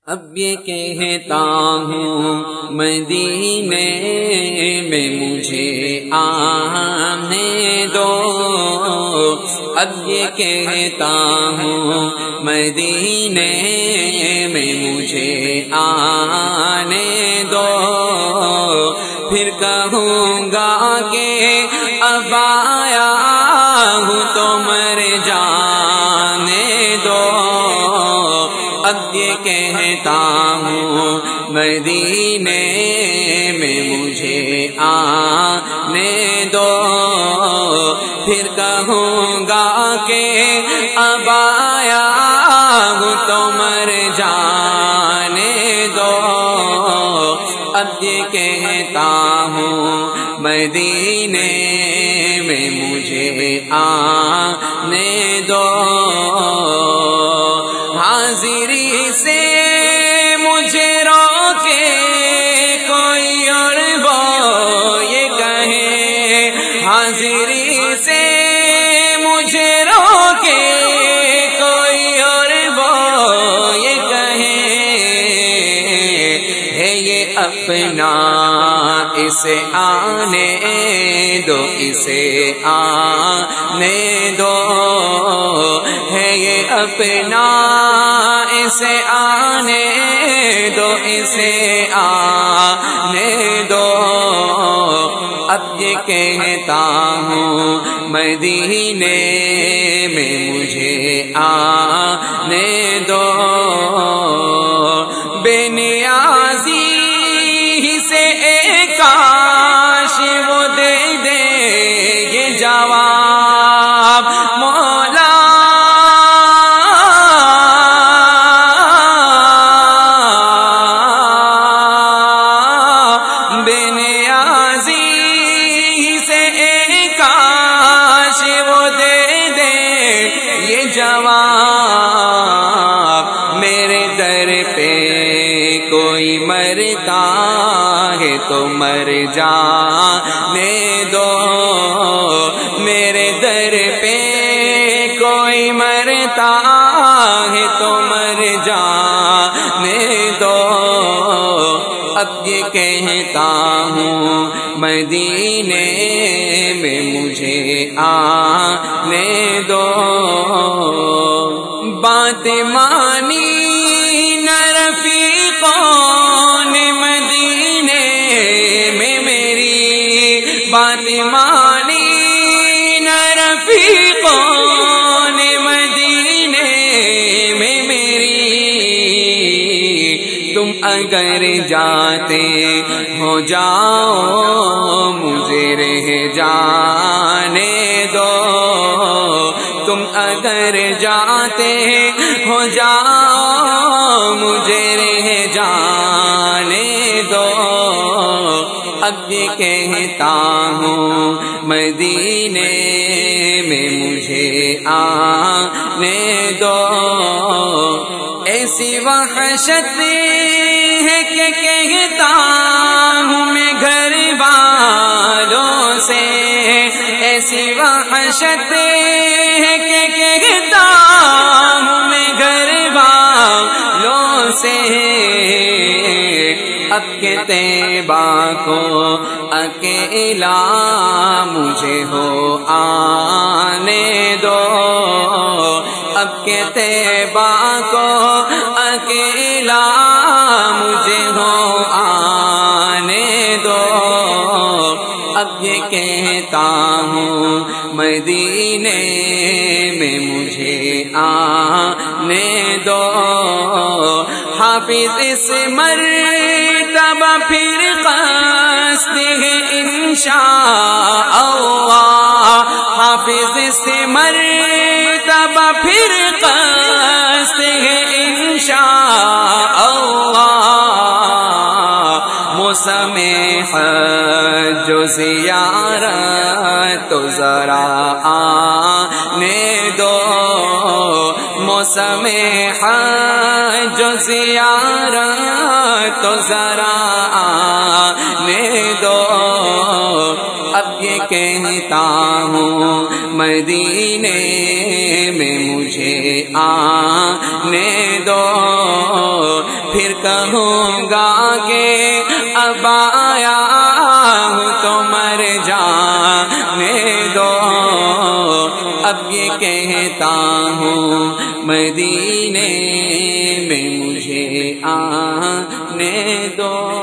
اب یہ کہتا ہوں مدینے میں مجھے آنے دو، اب یہ کہتا ہوں مدینے میں مجھے آنے دو، پھر کہوں گا کہ اب آیا ہوں تو مر جانے دو، اب یہ کہتا ہوں مدینے میں مجھے آنے دو، پھر کہوں گا کہ اب آیا ہوں تو مر جانے دو، اب یہ کہتا ہوں مدینے میں مجھے آنے دو، حاضری سے مجھے روکے کوئی اور وہ یہ کہے، حاضری سے مجھے روکے کوئی اور وہ یہ کہے، ہے یہ اپنا اسے آنے دو، اسے آنے دو، ہے یہ اپنا اسے آنے دو، اسے آنے دو، اب یہ کہتا ہوں مدینے میں مجھے آنے دو، بے نیازی سے ایک کاش وہ دے دے یہ جواب، مولا بے نیازی سے ایک کاش وہ دے دے یہ جواب، میرے در پہ کوئی مرتا ہے تو مر جانے دو، میرے در پہ کوئی مرتا ہے تو مر جانے دو، اب یہ کہتا ہوں مدینے میں مجھے آنے دو، بات مانی نہ رفیقوں نے مدینے میں میری، بات مانی نہ رفیقوں نے مدینے میں میری، تم اگر جاتے ہو جاؤ مجھے رہ جانے دو، تم اگر جاتے ہو جاؤ مجھے رہ جانے دو، اب یہ کہتا ہوں مدینے میں مجھے آنے دو، ایسی وحشت ہے کہ کہتا ہوں میں گھر والوں سے، ایسی وحشت ہے کہ کہتا ہوں میں گھر والوں سے، اب کہ طیبہ کو اکیلا مجھے ہو آنے دو، اب کہ طیبہ کو اکیلا مجھے ہو آنے دو، اب یہ کہتا ہوں مدینے میں مجھے آنے دو، حافظ اس مرتبہ پھر قصد ہے انشاءاللہ، حافظ اس مرتبہ پھر قصد ہے انشاءاللہ، موسم حج و زیارت تو ذرا آنے دو، موسم حج و زیارت تو ذرا آنے دو، اب یہ کہتا ہوں مدینے میں مجھے آنے دو، پھر کہوں گا کہ اب آیا ہوں تو مر جانے دو، اب یہ کہتا ہوں مدینے میں مجھے آنے دو۔